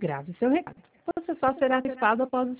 Grave seu recado. Você só será ativado após